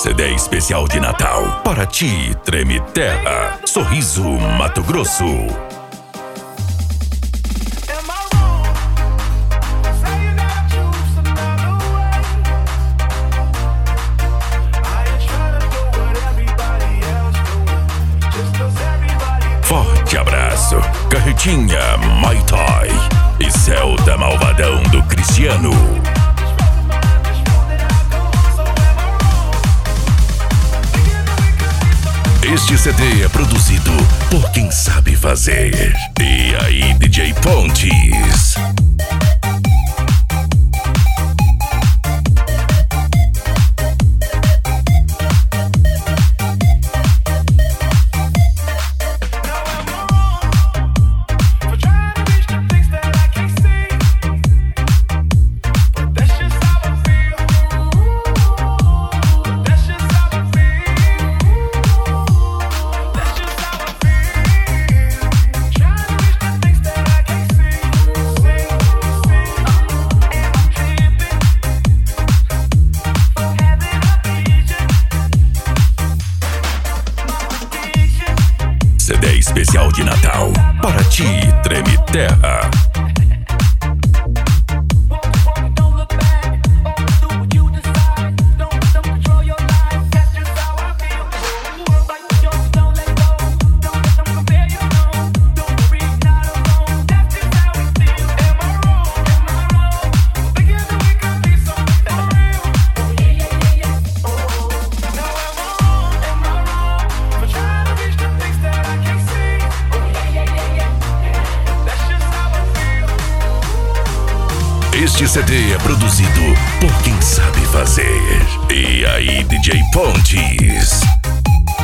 CD especial de Natal. Para ti, Treme Terra. Sorriso, Mato Grosso. Forte abraço, Carretinha, Mai Tai e Celta Malvadão do Cristiano. Este CD é produzido por quem sabe fazer. E aí, DJ Pontes? CD especial de Natal. Para ti, Treme Terra. Este CD é produzido por quem sabe fazer. E aí, DJ Pontes?